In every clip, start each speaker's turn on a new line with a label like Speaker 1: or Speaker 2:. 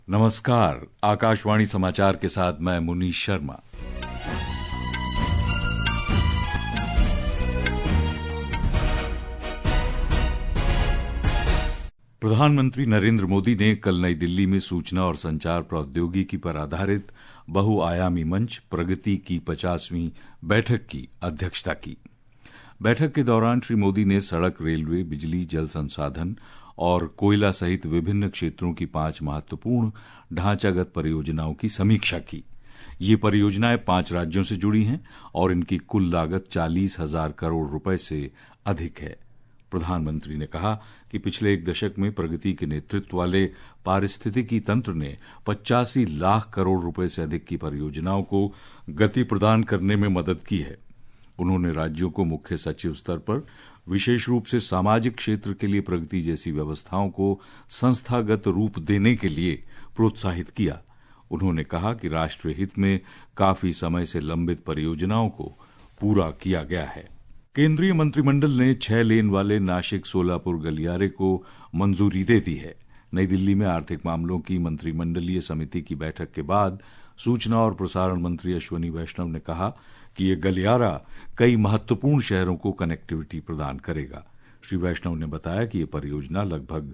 Speaker 1: नमस्कार, आकाशवाणी समाचार के साथ मैं मुनीश शर्मा। प्रधानमंत्री नरेंद्र मोदी ने कल नई दिल्ली में सूचना और संचार प्रौद्योगिकी पर आधारित बहुआयामी मंच प्रगति की 50वीं बैठक की अध्यक्षता की। बैठक के दौरान श्री मोदी ने सड़क, रेलवे, बिजली, जल संसाधन और कोयला सहित विभिन्न क्षेत्रों की 5 महत्वपूर्ण ढांचागत परियोजनाओं की समीक्षा की। ये परियोजनाएं 5 राज्यों से जुड़ी हैं और इनकी कुल लागत 40,000 करोड़ रुपए से अधिक है। प्रधानमंत्री ने कहा कि पिछले 1 दशक में प्रगति के नेतृत्व वाले पारिस्थितिकी तंत्र ने 85 लाख करोड़ रुपए से अधिक की परियोजनाओं को गति प्रदान करने में मदद की है। उन्होंने राज्यों को मुख्य सचिव स्तर पर विशेष रूप से सामाजिक क्षेत्र के लिए प्रगति जैसी व्यवस्थाओं को संस्थागत रूप देने के लिए प्रोत्साहित किया। उन्होंने कहा कि राष्ट्रीय हित में काफी समय से लंबित परियोजनाओं को पूरा किया गया है। केंद्रीय मंत्रिमंडल ने 6 लेन वाले नासिक सोलापुर गलियारे को मंजूरी दे दी है। नई दिल्ली में आर्थिक मामलों की मंत्रिमंडलीय समिति की बैठक के बाद सूचना और प्रसारण मंत्री अश्विनी वैष्णव ने कहा कि ये गलियारा कई महत्वपूर्ण शहरों को कनेक्टिविटी प्रदान करेगा। श्री वैष्णव ने बताया कि ये परियोजना लगभग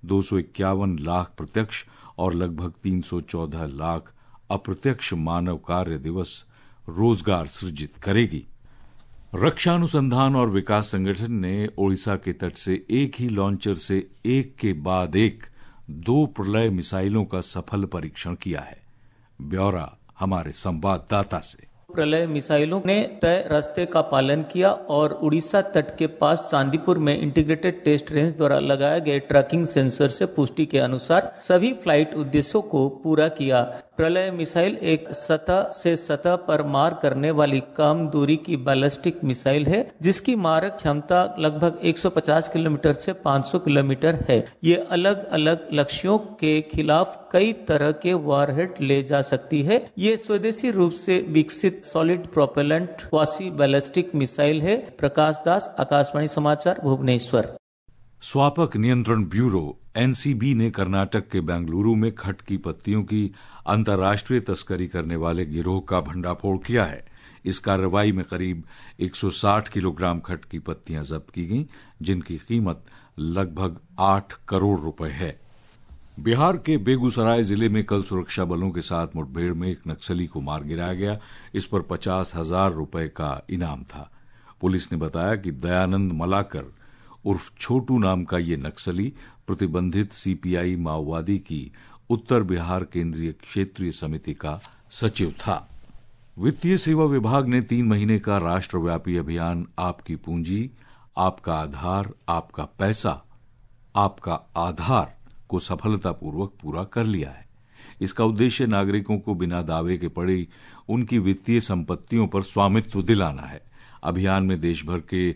Speaker 1: 251 लाख प्रत्यक्ष और लगभग 314 लाख अप्रत्यक्ष मानव कार्य दिवस रोजगार सृजित करेगी। रक्षा अनुसंधान और विकास संगठन ने ओडिशा के तट से एक ही लॉन्चर से एक के बाद एक 2 प्रलय मिसाइलों का सफल परीक्षण किया है। ब्यौरा हमारे संवाददाता से।
Speaker 2: प्रलय मिसाइलों ने तय रास्ते का पालन किया और उड़ीसा तट के पास चांदीपुर में इंटीग्रेटेड टेस्ट रेंज द्वारा लगाए गए ट्रैकिंग सेंसर से पुष्टि के अनुसार सभी फ्लाइट उद्देश्यों को पूरा किया। प्रलय मिसाइल एक सतह से सतह पर मार करने वाली कम दूरी की बैलिस्टिक मिसाइल है, जिसकी मारक क्षमता लगभग 150 किलोमीटर से 500 किलोमीटर है। ये अलग अलग लक्ष्यों के खिलाफ कई तरह के वॉरहेड ले जा सकती है। ये स्वदेशी रूप से विकसित solid propellant quasi ballistic missile है। प्रकाश दास, आकाशवाणी समाचार, भुवनेश्वर।
Speaker 1: स्वापक नियंत्रण ब्यूरो एनसीबी ने कर्नाटक के बेंगलुरु में खट की पत्तियों की अंतर्राष्ट्रीय तस्करी करने वाले गिरोह का भंडाफोड़ किया है। इस कार्रवाई में करीब 160 किलोग्राम खट की पत्तियां जब्त की गईं, जिनकी कीमत लगभग 8 करोड़ रुपए है। बिहार के बेगूसराय जिले में कल सुरक्षा बलों के साथ मुठभेड़ में एक नक्सली को मार गिराया गया। इस पर 50,000 रुपए का इनाम था। पुलिस ने बताया कि दयानंद मलाकर उर्फ छोटू नाम का ये नक्सली प्रतिबंधित सीपीआई माओवादी की उत्तर बिहार केंद्रीय क्षेत्रीय समिति का सचिव था। वित्तीय सेवा विभाग ने 3 महीने का राष्ट्रव्यापी अभियान आपकी पूंजी, आपका आधार, आपका पैसा, आपका आधार को सफलतापूर्वक पूरा कर लिया है। इसका उद्देश्य नागरिकों को बिना दावे के पड़े उनकी वित्तीय संपत्तियों पर स्वामित्व दिलाना है। अभियान में देश भर के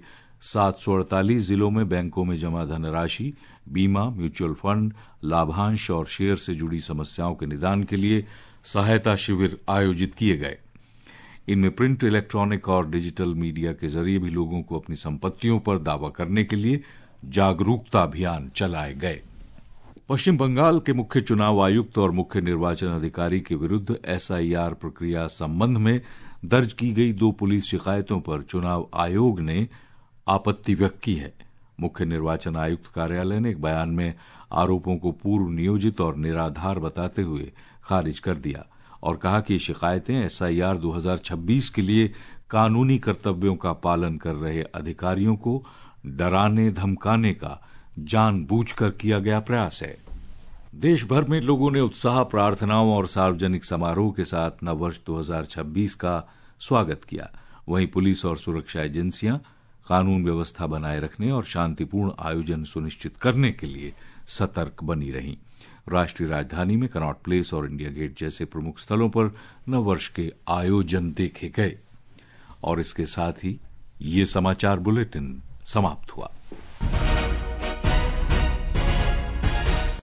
Speaker 1: 748 जिलों में बैंकों में जमा धनराशि, बीमा, म्यूचुअल फंड, लाभांश और शेयर से जुड़ी समस्याओं के निदान के लिए सहायता शिविर आयोजित किए गए। इनमें प्रिंट, इलेक्ट्रॉनिक और डिजिटल मीडिया के जरिए भी लोगों को अपनी संपत्तियों पर दावा करने के लिए जागरूकता अभियान चलाए गए। पश्चिम बंगाल के मुख्य चुनाव आयुक्त और मुख्य निर्वाचन अधिकारी के विरुद्ध एसआईआर प्रक्रिया संबंध में दर्ज की गई 2 पुलिस शिकायतों पर चुनाव आयोग ने आपत्ति व्यक्त की है। मुख्य निर्वाचन आयुक्त कार्यालय ने एक बयान में आरोपों को पूर्व नियोजित और निराधार बताते हुए खारिज कर दिया और कहा कि ये शिकायतें एसआईआर 2026 के लिए कानूनी कर्तव्यों का पालन कर रहे अधिकारियों को डराने धमकाने का जानबूझकर किया गया प्रयास है। देश भर में लोगों ने उत्साह, प्रार्थनाओं और सार्वजनिक समारोह के साथ नववर्ष 2026 का स्वागत किया। वहीं पुलिस और सुरक्षा एजेंसियां कानून व्यवस्था बनाए रखने और शांतिपूर्ण आयोजन सुनिश्चित करने के लिए सतर्क बनी रहीं। राष्ट्रीय राजधानी में कनॉट प्लेस और इंडिया गेट जैसे प्रमुख स्थलों पर नववर्ष के आयोजन देखे गए। और इसके साथ ही ये समाचार बुलेटिन समाप्त हुआ।